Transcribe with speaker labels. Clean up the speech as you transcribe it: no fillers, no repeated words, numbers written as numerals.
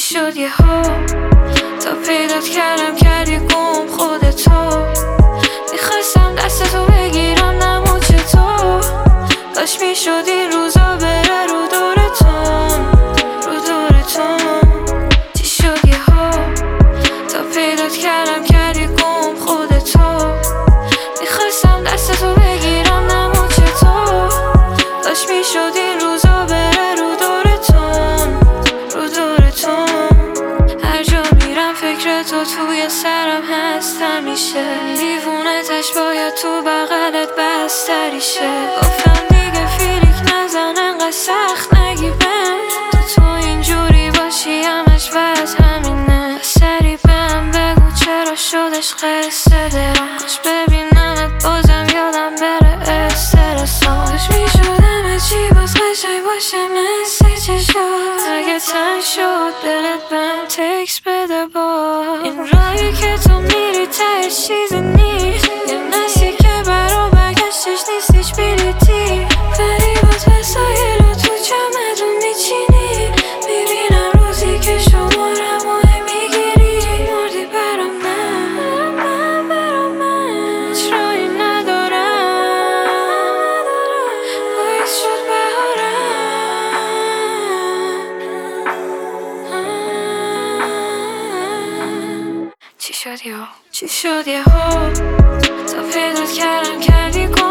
Speaker 1: شد یه ها تا پیدات کردم کردی گم خودتو. میخواستم دستتو بگیرم نمون چطور کاش میشد این روزا بره رو دورتون رو دورتون. چی شد یه ها تا پیدات کردم کردی گم خودتو. میخواستم دستتو بگیرم نمون چطور کاش میشد این روزا بره رو دورتون رو دورتون. هر جا میرم فکر تو توی سرم هست همیشه. دیوونتش باید تو بغلت بستری شه. گفتم دیگه فیلیک نزن انقدر سخت نگی بهم. تو اینجوری باشی همش وز همینه. سری بهم بگو چرا شدش قصه دلم. کاش ببینمت بازم یادم بره استرسام. کاش میشد همه چی باز قشنگ باشه مثل چشات. اگه تنگ شد دلت بهم تکس بده باز. این راهی که تو میری تهش چیزی نیست. یه نسی که برا برگشتش نیست هیچ بلیتی. ولی باز وسایل رو تو چمدون میچینی. میبینم روزی که شمارم و میگیری. مردی برام من هیچ راهی ندارم. باعث شد بهارم. چی شد یه ها تا پیدات کردم کردی گم